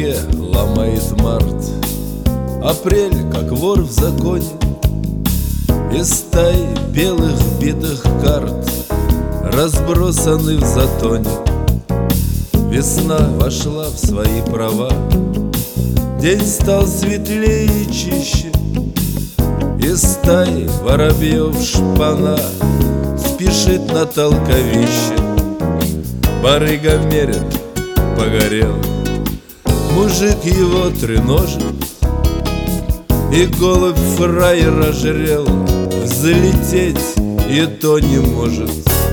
руке ломает март. Апрель, как вор в законе, из стаи белых битых карт, разбросаны в затоне. Весна вошла в свои права, день стал светлее и чище. Из стаи воробьев шпана спешит на толковище. Барыга мерин погорел, мужик его треножит, и голубь фраера жрел, взлететь и то не может.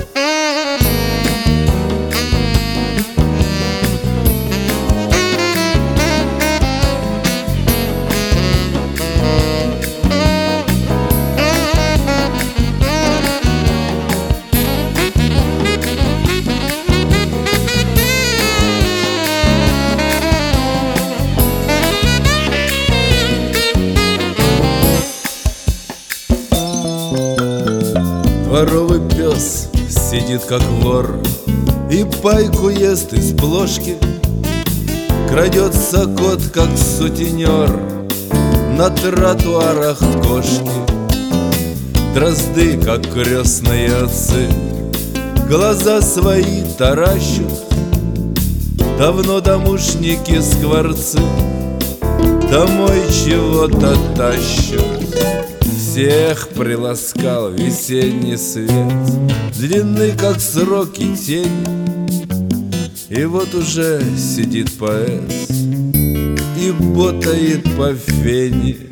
Дворовый пес сидит как вор и пайку ест из плошки. Крадется кот, как сутенер, на тротуарах кошки. Дрозды, как крестные отцы, глаза свои таращут. Давно домушники скворцы домой чего-то тащут. Всех приласкал весенний свет, длинный, как сроки тени. И вот уже сидит поэт и ботает по фене.